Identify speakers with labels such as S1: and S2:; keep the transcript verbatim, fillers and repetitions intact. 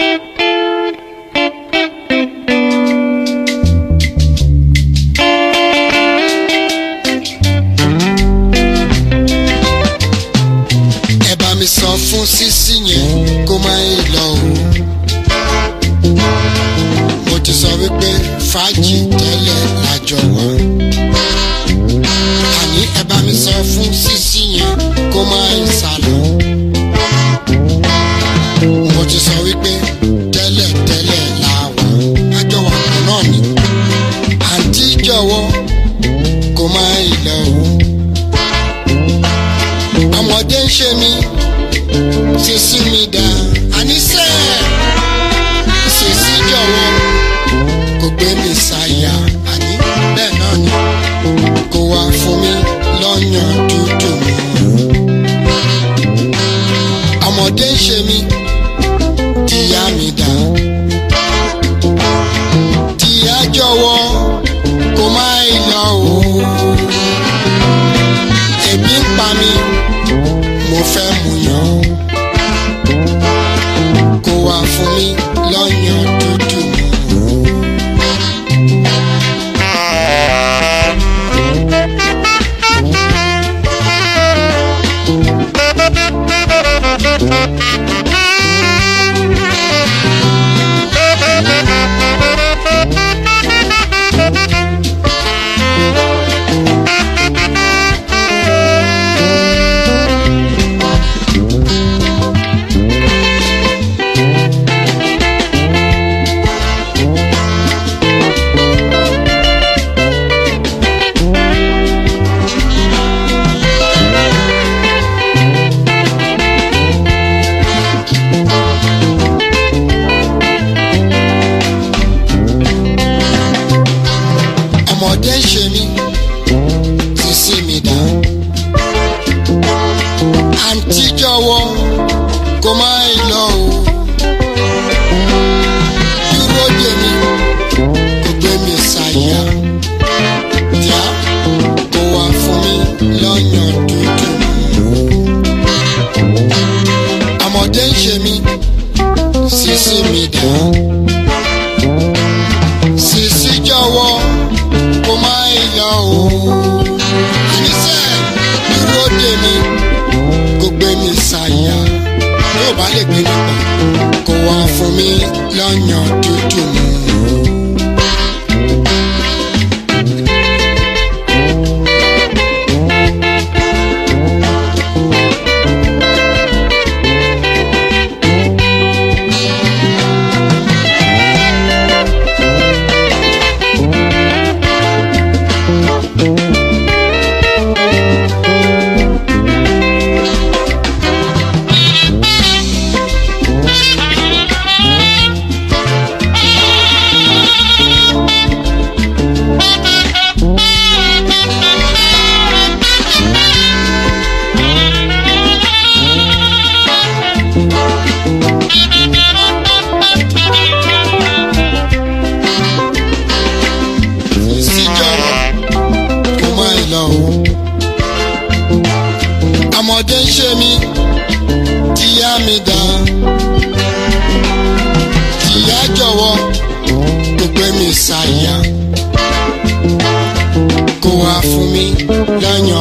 S1: mi sọ fún sísí yẹn kó má ì lọ o. Mo ti sọ wípé fàájì tẹ́lẹ̀ lájọ wá. Àní ẹ bá mi sọ fún sísí yẹn kó má ì sálọ. Mo ti sọ wípé tẹ́lẹ̀ tẹ́lẹ̀ là wá. Àjọ wà kan náà ni. Àǹtí jọ̀wọ́ kó má ì lọ o. Ọmọdé ń ṣe mí. Sísí mi dá àníṣe sísí jọ̀wọ́ kò gbé mi sáyà àní bẹ́ẹ̀ náà ni kò wá fún mi lọ́yàn dúdú mi. Ọmọdé ń ṣe mí tìyá mi dá tìyá jọ̀wọ́ kò má ì lọ o. Ebi ń pa mi mo fẹ́ mu yàn kó wá fún mi lọ́yàn dúdú mi. Ọmọdé ń ṣe mí sísí mi dá àǹtí jọ̀wọ́ kó má ì lọ o. Dúró dè mí kó gbé mi sáyà díà kó wá fún mi lọ́yàn dúdú. Ọmọdé ń ṣe mí sísí mi dá sísí jọ̀wọ́ kó má ì lọ o. Àníṣe dúró dè mí kó gbé mi sáyà yóò bá lè gbé mi pọ̀ kó wá fún mi lọ́yàn dúdú mu. Ọmọdé ń ṣe mí tìyá mi dá tìyá jọ̀wọ́ kó gbé mi sáyà kó wá fún mi lọ́yàn